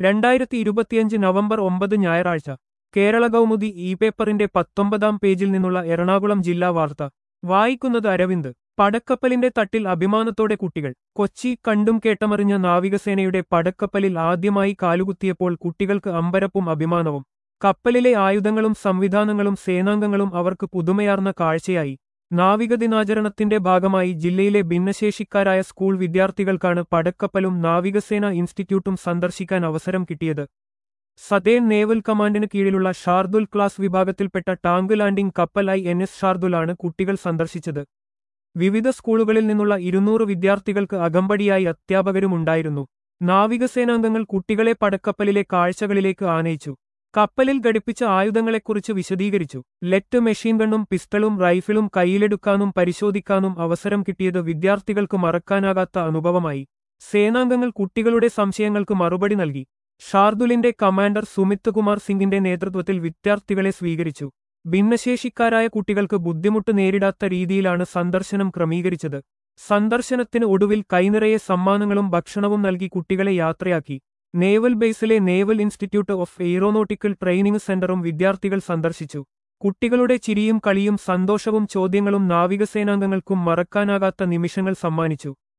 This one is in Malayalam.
2025 നവംബർ 9 ഞായറാഴ്ച കേരള കൗമുദി പേപ്പറിന്റെ 19-ാം പേജിൽ നിന്നുള്ള എറണാകുളം ജില്ലാ വാർത്ത വായിക്കുന്നത് അരവിന്ദ്. പടക്കപ്പലിന്റെ തട്ടിൽ അഭിമാനത്തോടെ കുട്ടികൾ. കൊച്ചി. കണ്ടും കേട്ടമറിഞ്ഞ നാവികസേനയുടെ പടക്കപ്പലിൽ ആദ്യമായി കാലുകുത്തിയപ്പോൾ കുട്ടികൾക്ക് അമ്പരപ്പും അഭിമാനവും. കപ്പലിലെ ആയുധങ്ങളും സംവിധാനങ്ങളും സേനാംഗങ്ങളും അവർക്ക് പുതുമയാർന്ന കാഴ്ചയായി. നാവിക ദിനാചരണത്തിന്റെ ഭാഗമായി ജില്ലയിലെ ഭിന്നശേഷിക്കാരായ സ്കൂൾ വിദ്യാർത്ഥികൾക്കാണ് പടക്കപ്പലും നാവികസേന ഇൻസ്റ്റിറ്റ്യൂട്ടും സന്ദർശിക്കാൻ അവസരം കിട്ടിയത്. സതേൺ നേവൽ കമാൻഡിന് കീഴിലുള്ള ഷാർദുൽ ക്ലാസ് വിഭാഗത്തിൽപ്പെട്ട ടാങ്ക് ലാൻഡിംഗ് കപ്പൽ INS ഷാർദുലാണ് കുട്ടികൾ സന്ദർശിച്ചത്. വിവിധ സ്കൂളുകളിൽ നിന്നുള്ള 200 വിദ്യാർത്ഥികൾക്ക് അകമ്പടിയായി അധ്യാപകരുമുണ്ടായിരുന്നു. നാവികസേനാംഗങ്ങൾ കുട്ടികളെ പടക്കപ്പലിലെ കാഴ്ചകളിലേക്ക് ആനയിച്ചു. കപ്പലിൽ ഘടിപ്പിച്ച ആയുധങ്ങളെക്കുറിച്ച് വിശദീകരിച്ചു. ലെറ്റ് മെഷീൻ ഗണ്ണും പിസ്റ്റളും റൈഫിളും കയ്യിലെടുക്കാനും പരിശോധിക്കാനും അവസരം കിട്ടിയത് വിദ്യാർത്ഥികൾക്ക് മറക്കാനാകാത്ത അനുഭവമായി. സേനാംഗങ്ങൾ കുട്ടികളുടെ സംശയങ്ങൾക്ക് മറുപടി നൽകി. ഷാർദുലിന്റെ കമാൻഡർ സുമിത് കുമാർ സിംഗിന്റെ നേതൃത്വത്തിൽ വിദ്യാർത്ഥികളെ സ്വീകരിച്ചു. ഭിന്നശേഷിക്കാരായ കുട്ടികൾക്ക് ബുദ്ധിമുട്ട് നേരിടാത്ത രീതിയിലാണ് സന്ദർശനം ക്രമീകരിച്ചത്. സന്ദർശനത്തിന് ഒടുവിൽ കൈനിറയെ സമ്മാനങ്ങളും ഭക്ഷണവും നൽകി കുട്ടികളെ യാത്രയാക്കി. നേവൽ ബേസിലെ naval institute of aeronautical training സെന്ററും വിദ്യാർത്ഥികൾ സന്ദർശിച്ചു. കുട്ടികളുടെ ചിരിയും കളിയും സന്തോഷവും ചോദ്യങ്ങളും നാവികസേനാംഗങ്ങൾക്കും മറക്കാനാകാത്ത നിമിഷങ്ങൾ സമ്മാനിച്ചു.